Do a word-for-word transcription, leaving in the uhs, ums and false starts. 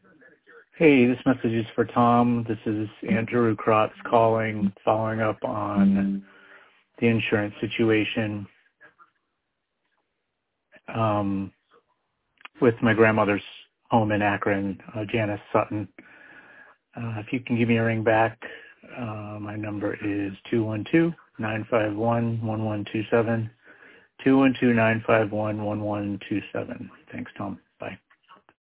Hey, this message is for Tom. This is Andrew Krotz calling, following up on the insurance situation um, with my grandmother's home in Akron, uh, Janice Sutton. Uh, if you can give me a ring back, uh, my number is two one two, nine five one, one one two seven, two one two, nine five one, one one two seven. Thanks, Tom.